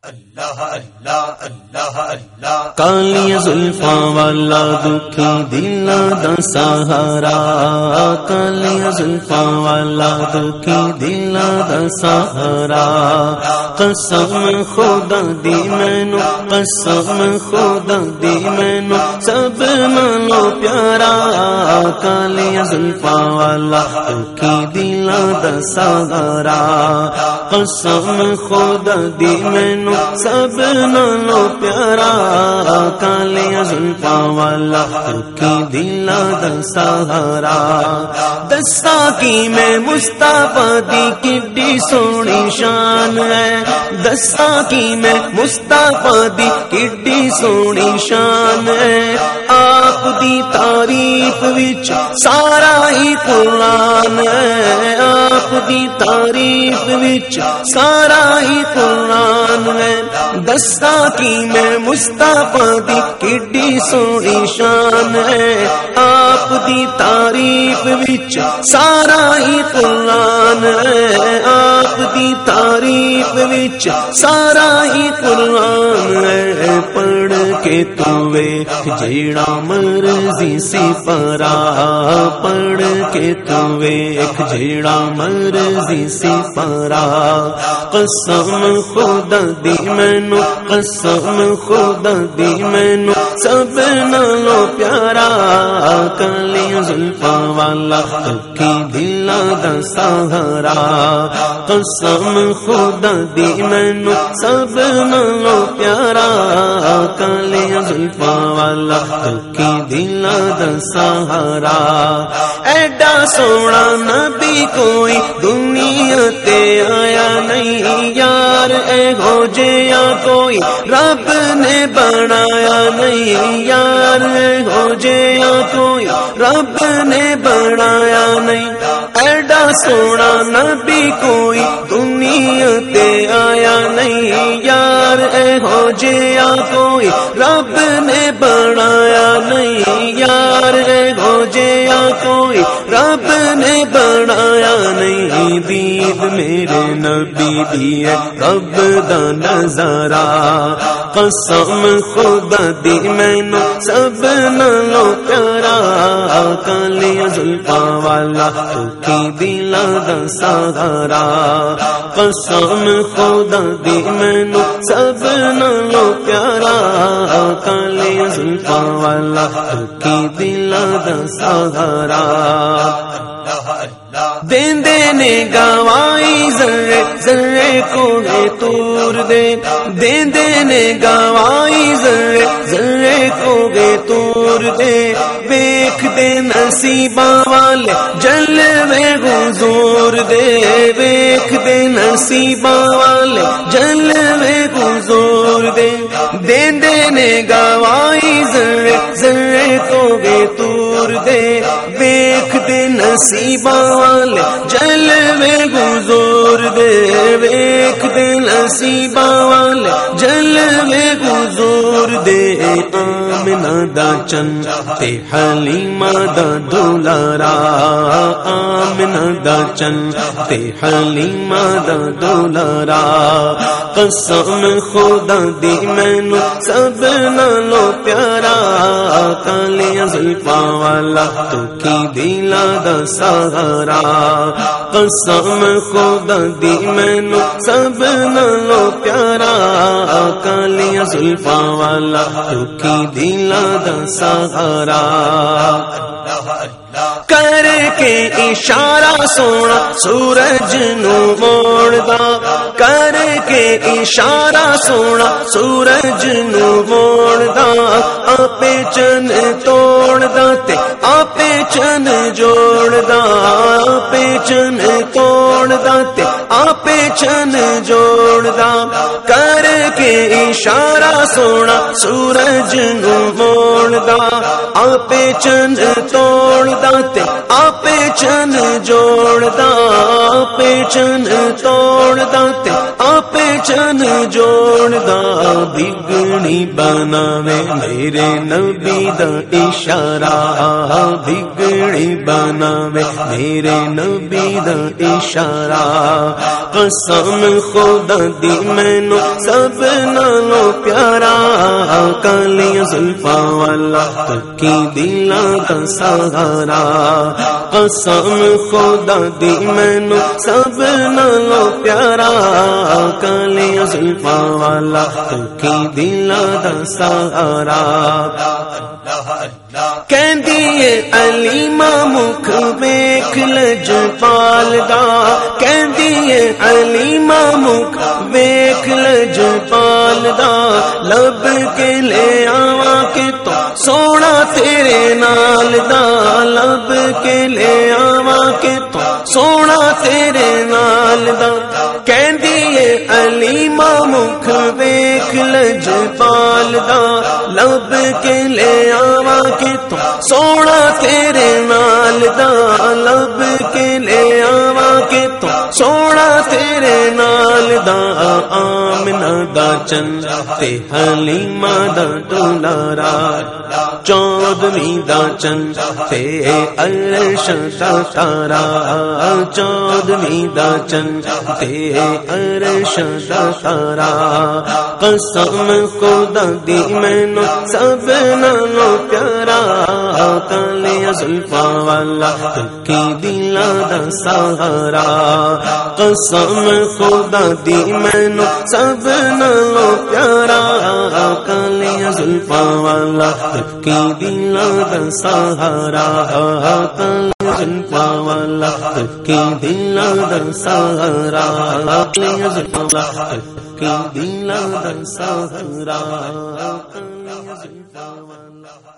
اللہ اللہ اللہ اللہ کالیاں زلفاں والا دکھی دلاں دا سہارا، کالیاں زلفاں والا دکھی دلاں دا سہارا، قسم خدا دی مینوں، قسم خدا دی مینوں سب نالوں پیارا، کالیاں زلفاں والا دکھی دلاں دا سہارا، قسم خدا دی مینوں سب نالوں پیارا، کالیاں زلفاں والا دکھی دلاں دا سہارا، دسا کی میں مصطفیٰ دی کڈی سونی شان ہے، دسا کی میں مصطفیٰ دی کڈی سونی شان ہے، آپ دی تعریف وچ سارا ہی قرآن ہے، آپ دی تعریف وچ سارا ہی قرآن ہے، دسا کی میں مصطفیٰ دی کڈی سونی شان ہے، آپ دی تعریف وچ سارا ہی قرآن ہے، آپ دی تعریف وچ سارا ہی قرآن ہے، پڑھ کے تو ویکھ جیڑا مرضی سپارا، پڑھ کے تو ویکھ جیڑا مرضی سپارا، قسم خدا دی مینوں، قسم خدا دی مینوں سب نالوں پیارا، کالیاں زلفاں والا دکھی دلاں دا سہارا، قسم خدا دی مینوں سب نالوں پیارا، کالیاں زلفاں والا دکھی دلاں دا سہارا، ایڈا سونا نبی کوئی دنیا تے آیا نہیں یار، اے ہو جیا کوئی رب نے بنایا نہیں یار، اے ہو جیا کوئی رب نے بنایا نہیں، ایڈا سونا نبی کوئی دنیا تے آیا نہیں یار، اے ہو جیا کوئی رب نے بنایا نہیں یار، اے ہو جیا کوئی رب نے بنایا نہیں، دید میرے نبی دی ہے رب دا نظارہ، قسم خدا دی مینوں سب نالوں پیارا، کالیاں زلفاں والا دکھی دلاں دا سہارا، قسم خدا دی مینوں سب نالوں پیارا، کالیاں زلفاں والا دکھی دلاں دا سہارا، دیندے نے گوائی ذرے ذرے کو تور دے، دیندے نے گوائی ذرے ذرے کو تور دے، ویکھ دے نصیباں والے جلوے حضور دے، ویکھ دے نصیباں والے جلوے حضور دے، دیندے نے گوائی ذرے ذرے کو تور دے، ویکھ دے نصیباں والے جلوے حضور دے، ویکھ دے نصیباں والے جلوے حضور دے، آمنہ دا چن تے حلیمہ دا دولارا، آمنہ دا چن تے حلیمہ دا دولارا، قسم خدا دی مینوں سب نالوں پیارا، کالیاں زلفاں والا دکھی دلاں دا سہارا، قسم خدا دی مینوں سب نالوں پیارا، کالیاں زلفاں والا دکھی دلاں دا سہارا، کر کے اشارہ سونا سورج نو موڑدا، کر کے اشارہ سونا سورج نو موڑدا، آپے چن توڑدا تے آپے چن جوڑدا، آپے چن توڑدا تے آپے چن جوڑدا، کر کے اشارہ سونا سورج نو موڑدا، آپے چن توڑدا تے آپے چن جوڑدا، آپے چن توڑدا تے آپے چن جوڑ دا بگڑی بناوے میرے نبی دا اشارہ بگڑی بناوے میرے نبی دا اشارہ قسم خدا دی مینوں سب نالوں پیارا کالیاں زلفاں والا تکی دلاں دا سہارا قسم خدا دی مینوں سب نالوں پیارا کالیاں زلفاں والا تکی دلاں دا سہارا کہندی ہے علیمہ مکھ ویکھ لجپال دا کہندی ہے علیمہ مکھ ویکھ لجپال دا لب کے لے آواں کہ تو سونا تیرے نال دا لب کے لے آواں کہ تو سونا تیرے نال دا کہندی ہے علیمہ مکھ ویکھ لجپال دا لب کے لے آواں کہ تو سونا تیرے نال دا لب کے لے آواں کہ تو سونا تیرے نال دا آمنہ دا چند تے حلیمہ دا دلارا چودھویں دا چند تے عرش دا تارا چودھویں دا چند تے عرش دا تارا قسم خدا دی مینوں سب نالوں پیارا کالیاں زلفاں والا تکی دلاں دا سہارا قسم خدا دی مینوں سب نالوں پیارا کالیاں زلفاں والا تکی دلاں دا سہارا کالیاں زلفاں والا تکی دلاں دا سہارا کالیاں زلفاں والا تکی دلاں دا سہارا کالیاں زلفاں والا